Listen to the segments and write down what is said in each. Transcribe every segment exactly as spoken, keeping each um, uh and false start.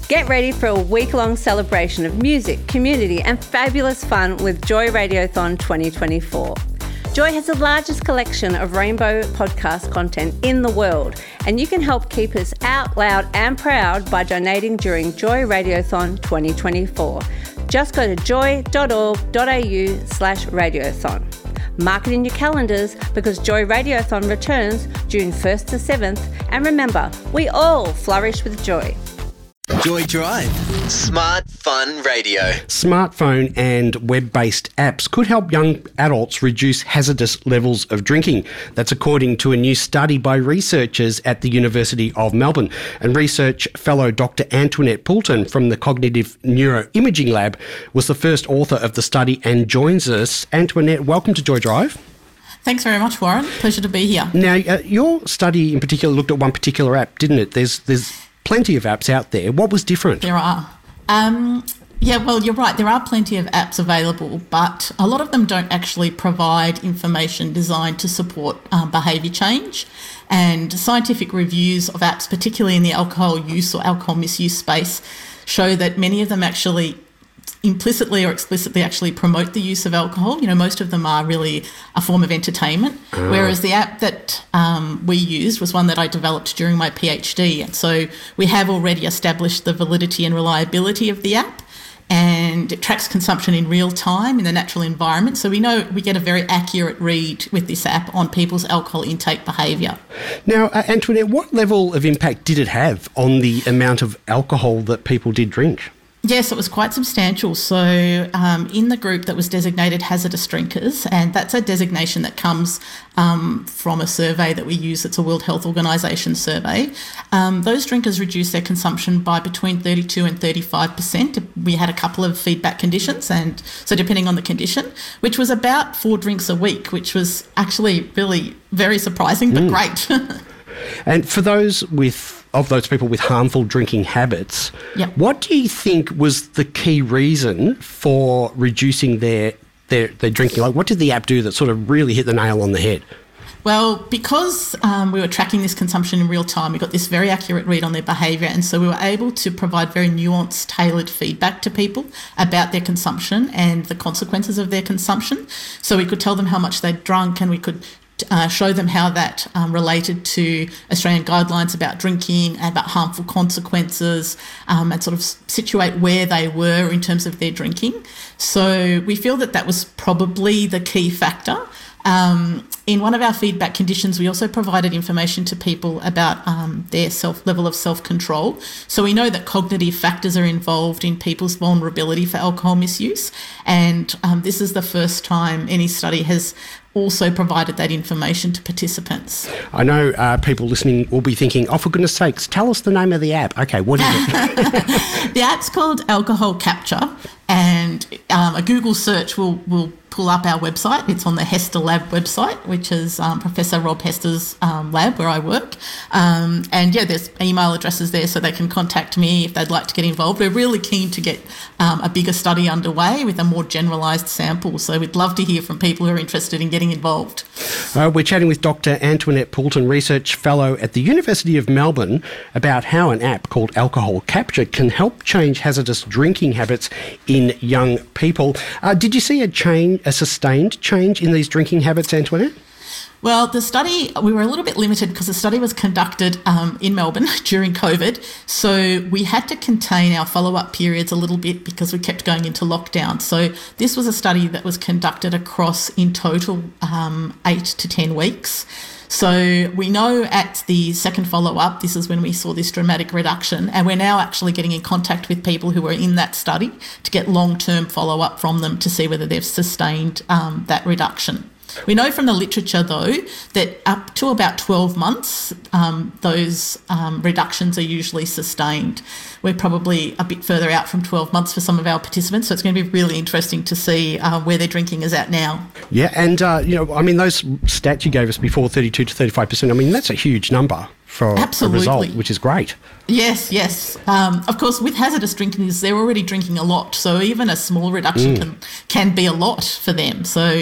Get ready for a week-long celebration of music, community and fabulous fun with Joy Radiothon twenty twenty-four. Joy has the largest collection of rainbow podcast content in the world, and you can help keep us out loud and proud by donating during Joy Radiothon twenty twenty-four. Just go to joy.org.au slash radiothon. Mark it in your calendars because Joy Radiothon returns June first to seventh, and remember, we all flourish with joy. Joy Drive. Smart Fun Radio. Smartphone and web-based apps could help young adults reduce hazardous levels of drinking. That's according to a new study by researchers at the University of Melbourne. And research fellow Doctor Antoinette Poulton from the Cognitive Neuroimaging Lab was the first author of the study and joins us. Antoinette, welcome to Joy Drive. Thanks very much, Warren. Pleasure to be here. Now, uh, your study in particular looked at one particular app, didn't it? There's there's plenty of apps out there. What was different? There are. Um, yeah, well, you're right. There are plenty of apps available, but a lot of them don't actually provide information designed to support um, behaviour change. And scientific reviews of apps, particularly in the alcohol use or alcohol misuse space, show that many of them actually implicitly or explicitly actually promote the use of alcohol. You know, most of them are really a form of entertainment, oh. whereas the app that um, we used was one that I developed during my PhD. And so we have already established the validity and reliability of the app, and it tracks consumption in real time in the natural environment. So we know we get a very accurate read with this app on people's alcohol intake behaviour. Now, uh, Antoinette, what level of impact did it have on the amount of alcohol that people did drink? Yes, it was quite substantial. So um, in the group that was designated hazardous drinkers, and that's a designation that comes um, from a survey that we use, it's a World Health Organization survey, um, those drinkers reduced their consumption by between thirty-two and thirty-five percent. We had a couple of feedback conditions, and so depending on the condition, which was about four drinks a week, which was actually really very surprising, but mm. great. And for those with of those people with harmful drinking habits, yep. what do you think was the key reason for reducing their, their their drinking? Like, what did the app do that sort of really hit the nail on the head? Well, because um, we were tracking this consumption in real time, we got this very accurate read on their behaviour, and so we were able to provide very nuanced, tailored feedback to people about their consumption and the consequences of their consumption. So we could tell them how much they'd drunk, and we could Uh, show them how that um, related to Australian guidelines about drinking and about harmful consequences, um, and sort of situate where they were in terms of their drinking. So we feel that that was probably the key factor. Um, in one of our feedback conditions, we also provided information to people about um, their self level of self-control. So we know that cognitive factors are involved in people's vulnerability for alcohol misuse, and um, this is the first time any study has also provided that information to participants. I know uh, people listening will be thinking, oh, for goodness sakes, tell us the name of the app. Okay, what is it? The app's called Alcohol Capture, and um, a Google search will, will pull up our website. It's on the Hester Lab website, which is um, Professor Rob Hester's um, lab where I work. Um, and yeah, there's email addresses there so they can contact me if they'd like to get involved. We're really keen to get um, a bigger study underway with a more generalised sample. So we'd love to hear from people who are interested in getting involved. Uh, we're chatting with Doctor Antoinette Poulton, Research Fellow at the University of Melbourne, about how an app called Alcohol Capture can help change hazardous drinking habits in young people. Uh, did you see a change, a sustained change in these drinking habits, Antoinette? Well, the study, we were a little bit limited because the study was conducted um, in Melbourne during COVID. So we had to contain our follow-up periods a little bit because we kept going into lockdown. So this was a study that was conducted across, in total, um, eight to ten weeks. So we know at the second follow-up, this is when we saw this dramatic reduction, and we're now actually getting in contact with people who were in that study to get long-term follow-up from them to see whether they've sustained um, that reduction. We know from the literature, though, that up to about twelve months, um, those um, reductions are usually sustained. We're probably a bit further out from twelve months for some of our participants, so it's going to be really interesting to see uh, where their drinking is at now. Yeah, and, uh, you know, I mean, those stats you gave us before, thirty-two to thirty-five percent, I mean, that's a huge number for Absolutely. a result, which is great. Yes, yes. Um, of course, with hazardous drinkers, they're already drinking a lot, so even a small reduction mm. can, can be a lot for them. So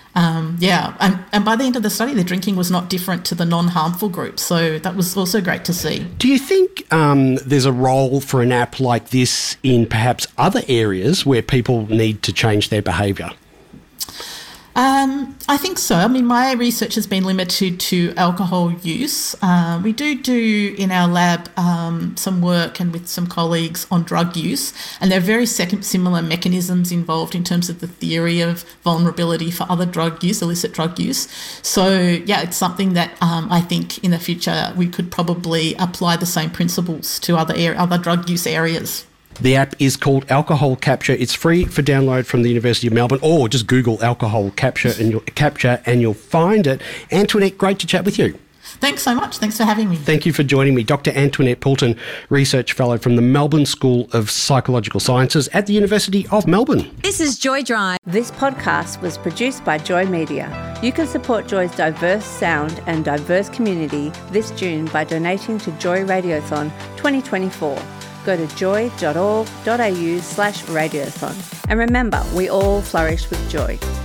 Um, yeah, and, and by the end of the study, the drinking was not different to the non-harmful group. So that was also great to see. Do you think um, there's a role for an app like this in perhaps other areas where people need to change their behaviour? Um, I think so. I mean, my research has been limited to alcohol use. Uh, we do do in our lab um, some work and with some colleagues on drug use, and there are very second, similar mechanisms involved in terms of the theory of vulnerability for other drug use, illicit drug use. So, yeah, it's something that um, I think in the future we could probably apply the same principles to other er- other drug use areas. The app is called Alcohol Capture. It's free for download from the University of Melbourne, or just Google Alcohol Capture and you'll, capture and you'll find it. Antoinette, great to chat with you. Thanks so much. Thanks for having me. Thank you for joining me. Doctor Antoinette Poulton, Research Fellow from the Melbourne School of Psychological Sciences at the University of Melbourne. This is Joy Drive. This podcast was produced by Joy Media. You can support Joy's diverse sound and diverse community this June by donating to Joy Radiothon twenty twenty-four. Go to joy dot org dot a u slash radiothon. And remember, we all flourish with joy.